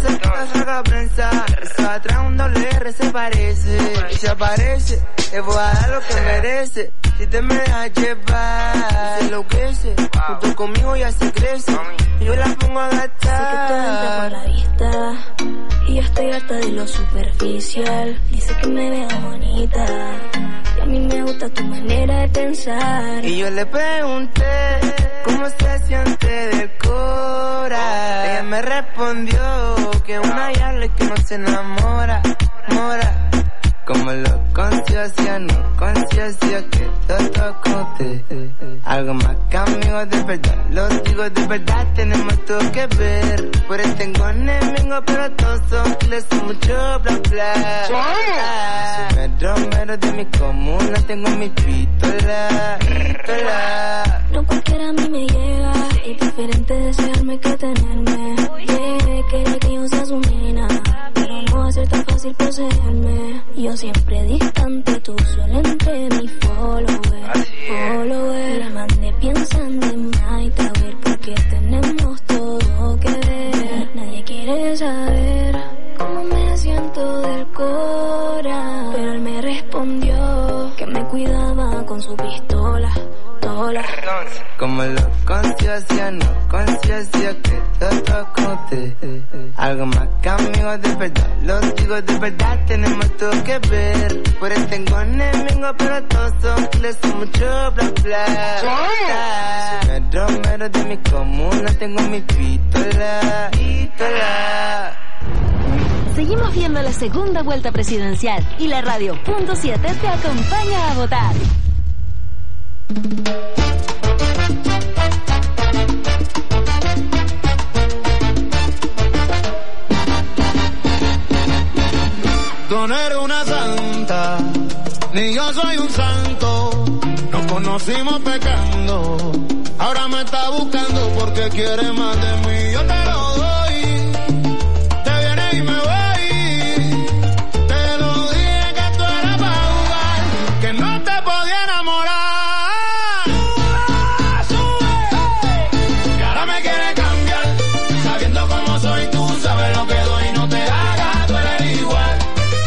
sé que te haga pensar. Eso atrás un doble R se parece. Y si aparece, te voy a dar lo que merece. Si te me dejas llevar, se enloquece. Junto conmigo ya se crece. Y yo la pongo a gastar. Sé que todo entra por la vista. Y yo estoy harta de lo superficial. Dice que me veo bonita. Y a mí me gusta tu manera de pensar. Y yo le pregunté cómo se siente del cora. Ella me respondió que una yale que no se enamora, mora. Como lo conciencia, no conciencia que todo conté. Algo más que amigos de verdad, los digo de verdad, tenemos todo que ver. Por eso tengo enemigos, pero todos son les son mucho bla bla. Soy romero de mi comuna, tengo mi pistola, pistola. No cualquiera a mí me llega, es diferente desearme que tenerme. Yeah, quiere que yo sea su nena, pero no va a ser tan fácil poseerme. Yo siempre distante, tú solo entre mi follower, follower. La mandé pensando en Maite, a ver porque tenemos todo que ver. Nadie quiere saber cómo me siento del cora, pero él me respondió que me cuidaba con su pistola, tola. Como lo conciencia, no conciencia que todo conté. Algo más que amigos de verdad, los digo de verdad, tenemos todo que ver. Por eso tengo enemigos, pero todos son les son mucho bla bla. Soy el romero de mi comuna, tengo mi pistola, pistola. Seguimos viendo la segunda vuelta presidencial y la radio punto siete te acompaña a votar. Tú no eres una santa, ni yo soy un santo. Nos conocimos pecando, ahora me está buscando porque quiere más de mí. Yo te lo doy, te vienes y me voy. Te lo dije que tú eras para jugar, que no te podía enamorar. Sube, sube. Y ahora me quiere cambiar, sabiendo cómo soy tú, sabes lo que doy, no te hagas, tú eres igual.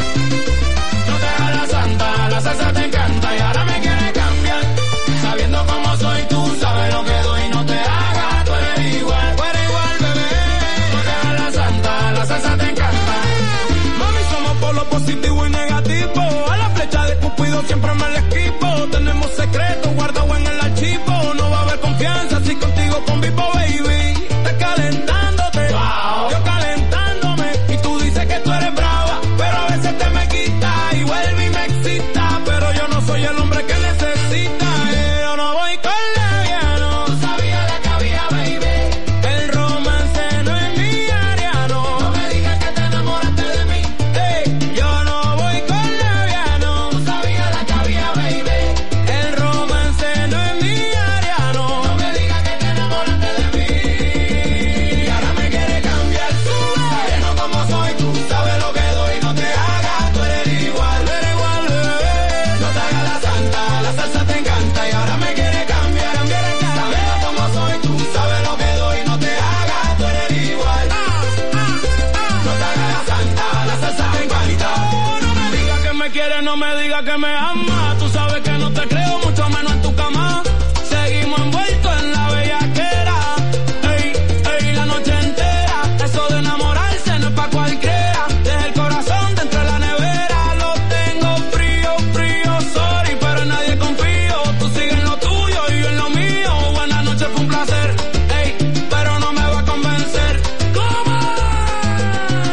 La salsa te encanta y ahora me quiere cambiar. Sabiendo cómo soy tú, sabes lo que doy, no te hagas, tú eres igual. Tú eres igual, bebé. No te hagas la santa, la salsa te encanta. Mami, somos por lo positivo y negativo. A la flecha de Cupido siempre me la esquivo. Tenemos secretos guardados en el archivo. No va a haber confianza si contigo convivo, baby. Estás calentándote, wow. Yo calentándome. Y tú dices que tú eres brava, pero a veces te me quita y vuelve y me excita. Soy el hombre que necesita. Yo no voy con leviano. Tú sabías la que había, baby. El romance no es mi área, no. No me digas que te enamoraste de mí. Hey, yo no voy con leviano. Tú sabías la que había, baby. El romance no es mi área, no. No me digas que te enamoraste de mí. Y ahora me quiere cambiar, sube. Sabiendo como soy, tú sabes lo que doy, no te hagas, tú eres igual, tú eres igual, bebé. La salsa te encanta y ahora me quiere cambiar, cambiar, cambiar. Sabiendo cómo soy, tú sabes lo que doy, no te hagas, tú eres igual. No te hagas la santa, la salsa te encanta. No me digas que me quieres, no me digas que me amas. Tú sabes que no te creo, mucho menos en tu cama. Seguimos envueltos en la bellaquera. Ey, ey, la noche entera. Eso de enamorarse no es pa' cualquiera. Deja el corazón dentro de la nevera. Lo tengo frío, frío, sorry, pero nadie confío. Tú sigues en lo tuyo y yo en lo mío. Buenas noches, fue un placer. Ey, pero no me va a convencer. ¿Cómo?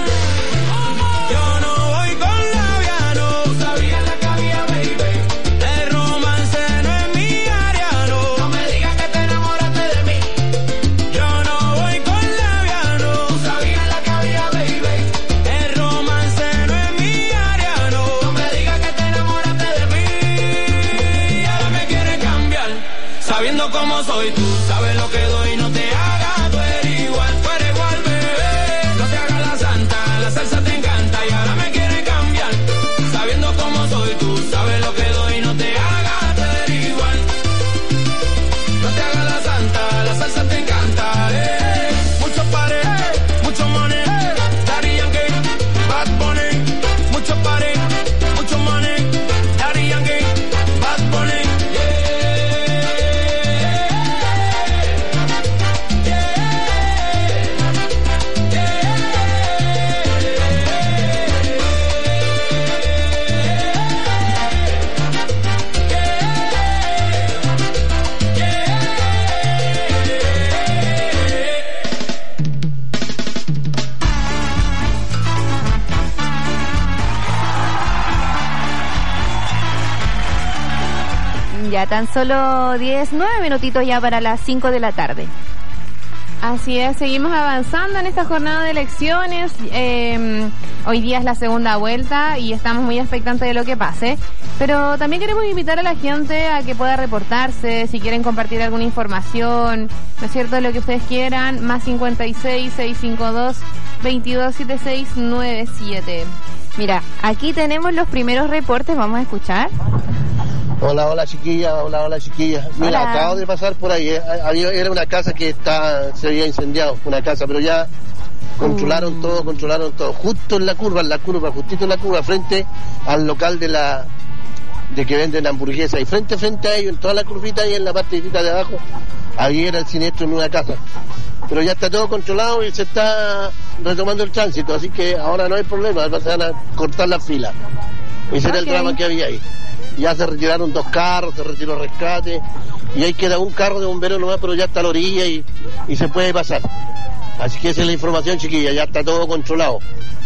¿Cómo? Yo no voy con labiano. Tú sabías la que había, baby. Ya tan solo diez, nueve minutitos ya para las cinco de la tarde. Así es, seguimos avanzando en esta jornada de elecciones. Eh, hoy día es la segunda vuelta y estamos muy expectantes de lo que pase. Pero también queremos invitar a la gente a que pueda reportarse, si quieren compartir alguna información, ¿no es cierto? Lo que ustedes quieran, más cincuenta y seis, seiscientos cincuenta y dos, veintidós setenta y seis noventa y siete. Mira, aquí tenemos los primeros reportes, vamos a escuchar. Hola, hola chiquilla, hola, hola chiquilla. Mira, Hola. acabo de pasar por ahí, eh. Había- era una casa que está, se había incendiado, una casa, pero ya controlaron Mm. todo, controlaron todo. Justo en la curva, en la curva, justito en la curva, frente al local de la de que venden hamburguesas. Y frente, frente a ellos, en toda la curvita y en la partecita de abajo, había era el siniestro en una casa. Pero ya está todo controlado y se está retomando el tránsito, así que ahora no hay problema, se van a cortar las filas. Ese era el Ok. drama que había ahí. Ya se retiraron dos carros, se retiró rescate, y ahí queda un carro de bomberos nomás, pero ya está a la orilla y, y se puede pasar. Así que esa es la información, chiquilla, ya está todo controlado.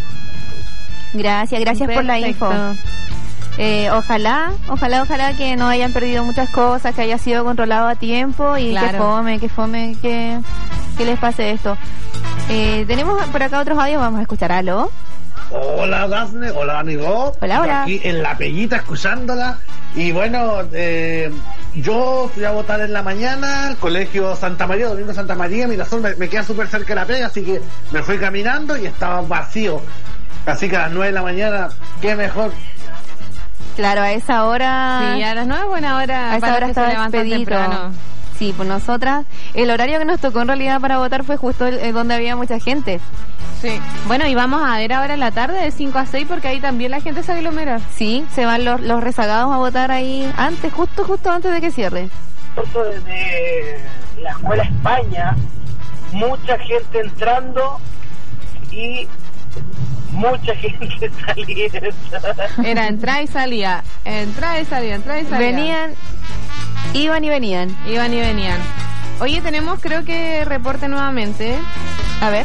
Gracias, gracias por la info. Perfecto. Eh, ojalá, ojalá, ojalá que no hayan perdido muchas cosas, que haya sido controlado a tiempo y Claro. que fome, que fome, que, que les pase esto. Eh, tenemos por acá otros audios, vamos a escuchar. ¿Aló? Hola Dafne, hola amigo. Hola, Yo hola. aquí en La Peñita escuchándola. Y bueno, eh, yo fui a votar en la mañana al colegio Santa María, Domingo Santa María, Mirasol, me, me queda súper cerca de la pega, así que me fui caminando y estaba vacío. Así que a las nueve de la mañana, qué mejor. Claro, a esa hora... Sí, a las nueve buena hora A esa para hora los que se estaba levantan expedito. temprano. Sí, pues nosotras, el horario que nos tocó en realidad para votar fue justo el, el donde había mucha gente. Sí. Bueno, y vamos a ver ahora en la tarde de cinco a seis porque ahí también la gente se aglomera. Sí, se van los, los rezagados a votar ahí antes, justo, justo antes de que cierre. Desde la escuela España, mucha gente entrando y mucha gente saliendo. Era entrar y salía, entrar y salía, entrar y salía. Venían, iban y venían. Iban y venían. Oye, tenemos creo que reporte nuevamente. A ver.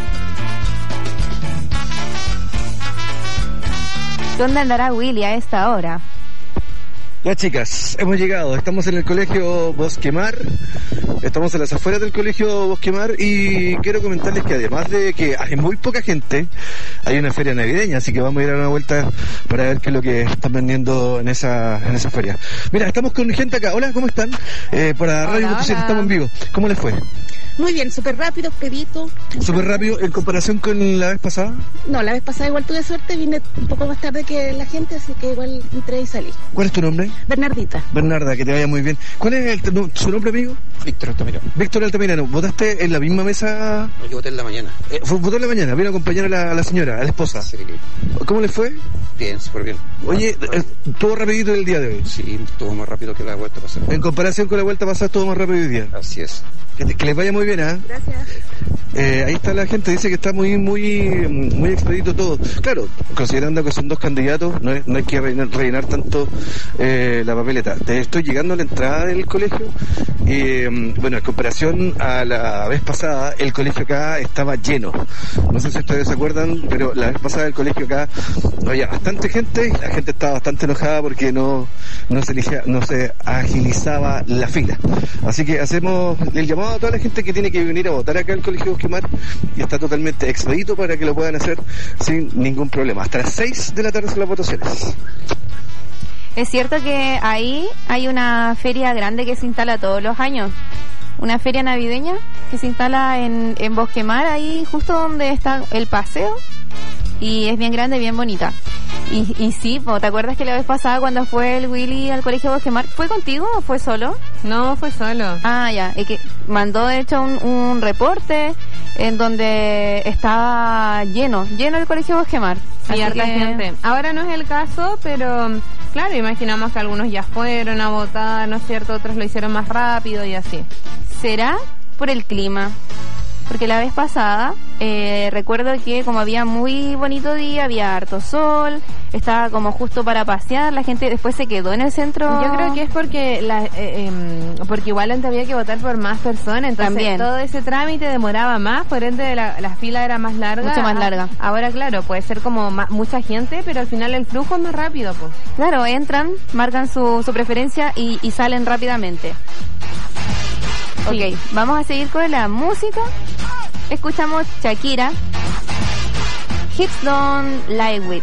¿Dónde andará Willy a esta hora? Ya chicas, hemos llegado, estamos en el colegio Bosquemar, estamos en las afueras del colegio Bosquemar y quiero comentarles que además de que hay muy poca gente, hay una feria navideña, así que vamos a ir a dar una vuelta para ver qué es lo que están vendiendo en esa en esa feria. Mira, estamos con gente acá, hola, ¿cómo están? Eh, para Radio punto siete estamos en vivo, ¿cómo les fue? Muy bien, súper rápido, expedito. Súper rápido, en comparación con la vez pasada. No, la vez pasada igual tuve suerte, vine un poco más tarde que la gente, así que igual entré y salí. ¿Cuál es tu nombre? Bernardita. Bernarda, que te vaya muy bien. ¿Cuál es el, no, su nombre, amigo? Víctor Altamirano. Víctor Altamirano, ¿votaste en la misma mesa? No, yo voté en la mañana. Eh, fue- ¿Votó en la mañana? ¿Vino a acompañar a la, a la señora, a la esposa? Sí. ¿Cómo le fue? Bien, súper bien. Oye, eh, ¿todo rapidito el día de hoy? Sí, todo más rápido que la vuelta pasada. En comparación con la vuelta pasada, todo más rápido hoy día. Así es. Que, te- que les vaya muy bien, ¿ah? Gracias. Eh, ahí está la gente, dice que está muy muy muy expedito todo. Claro, considerando que son dos candidatos, no, es- no hay que rellenar, rellenar tanto eh, la papeleta. Te estoy llegando a la entrada del colegio y, mm, bueno, en comparación a la vez pasada, el colegio acá estaba lleno. No sé si ustedes se acuerdan, pero la vez pasada el colegio acá había bastante gente y la gente estaba bastante enojada porque no, no, se, eligía- no se agilizaba la fila. Así que hacemos el llamado a toda la gente que tiene que venir a votar acá al colegio Bosquemar y está totalmente expedito para que lo puedan hacer sin ningún problema. Hasta las seis de la tarde son las votaciones. Es cierto que ahí hay una feria grande que se instala todos los años. Una feria navideña que se instala en, en Bosquemar, ahí justo donde está el paseo. Y es bien grande, bien bonita. Y, y sí, po, ¿te acuerdas que la vez pasada cuando fue el Willy al colegio Bosquemar, fue contigo o fue solo? No, fue solo. Ah, ya. Es que mandó de hecho un, un reporte en donde estaba lleno, lleno el colegio Bosquemar. Sí, Así harta que- gente. Ahora no es el caso, pero claro, imaginamos que algunos ya fueron a votar, ¿no es cierto? Otros lo hicieron más rápido y así. ¿Será por el clima? porque la vez pasada eh, recuerdo que como había muy bonito día, había harto sol, estaba como justo para pasear, la gente después se quedó en el centro. Yo creo que es porque la, eh, eh, porque igual antes había que votar por más personas, entonces También. todo ese trámite demoraba más, por ende la, la fila era más larga. Mucho más larga. Ahora, claro, puede ser como ma- mucha gente, pero al final el flujo es más rápido, pues. Claro, entran, marcan su, su preferencia y, y salen rápidamente. Sí. Ok, vamos a seguir con la música. Escuchamos Shakira, Hips Don't Lie With.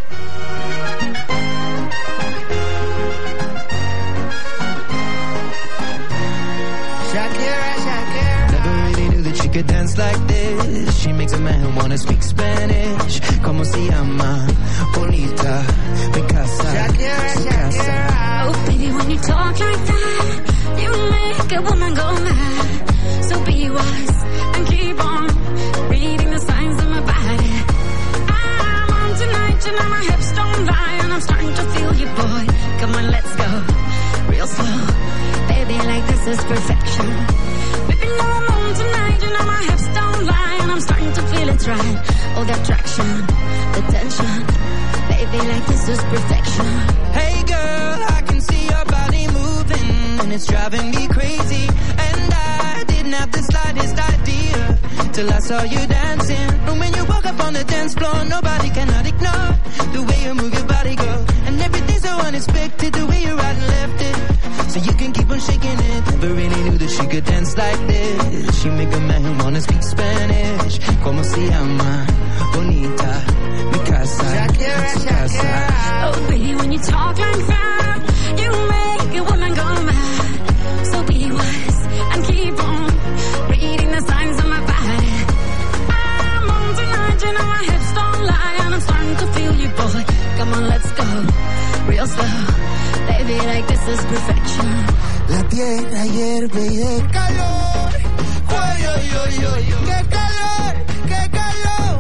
Shakira, Shakira. Never really knew that she could dance like this. She makes a man wanna speak Spanish. Como se llama? Bonita, mi casa, Shakira, su casa. Oh, baby, when you talk like that, you make a woman go mad. So be wise and keep on reading the signs of my body. I'm on tonight, you know my hips don't lie, and I'm starting to feel you, boy. Come on, let's go real slow. Baby, like this is perfection. Baby, no, I'm on tonight, you know my hips don't lie, and I'm starting to feel it's right. Oh, the attraction, the tension. Baby, like this is perfection. Hey girl, I can see your body moving, and it's driving me crazy. And I didn't have the slightest idea till I saw you dancing. And when you walk up on the dance floor, nobody cannot ignore the way you move your body, girl. And everything's so unexpected, the way you right and left it, so you can keep on shaking it. Never really knew that she could dance like this. She make a man wanna speak Spanish. Como se llama? Bonita, mi casa, Shakira, su casa. Oh, baby, when you talk like that, you make a woman go mad. So be wise and keep on reading the signs of my body. I'm on tonight, you know my hips don't lie, and I'm starting to feel you, boy. Come on, let's go real slow. Baby, like this is perfection. La tierra hierve y de calor. Ay, ay, ay, ay, qué calor, qué calor.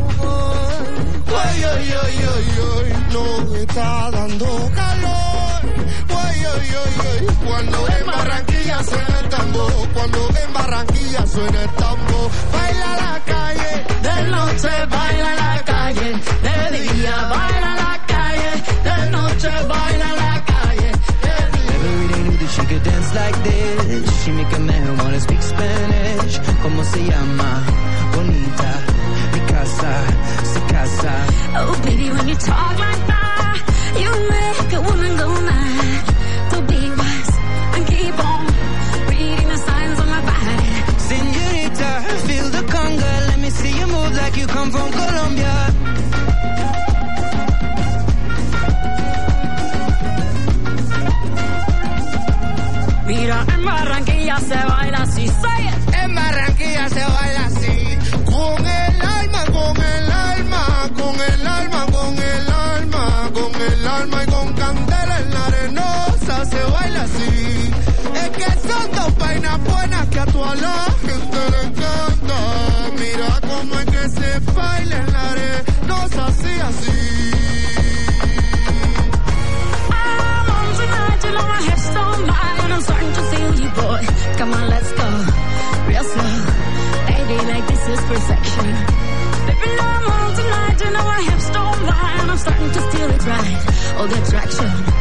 Ay, ay, ay, ay, ay, no está dando calor. Ay, ay, ay, ay, cuando en Barranquilla suena el tambor, cuando en Barranquilla suena el tambor. Baila la calle, de noche baila la calle, de día baila la calle, de noche baila la calle. Never really knew that she could dance like this. She make a man wanna speak Spanish. Como se llama? Bonita, mi casa, su casa. Oh, baby, when you talk like that, you make a woman go mad. So be wise and keep on reading the signs on my body. Señorita, feel the conga. Let me see you move like you come from Colombia. Mira, en Barranquilla se baila así, say it. En Barranquilla se baila así. Con el alma, con el alma, con el alma, con el alma, con el alma y con candela en la arenosa se baila así. Es que son dos vainas buenas que a toda la gente le encanta. Mira cómo es que se baila en la arenosa así, así. I'm on tonight, you know my hips don't lie, and I'm starting to feel you, boy. Come on, let's go real slow. Baby, like this is perfection. Baby, no, I'm on tonight, you know my hips don't lie, and I'm starting to feel it right. Oh, the attraction,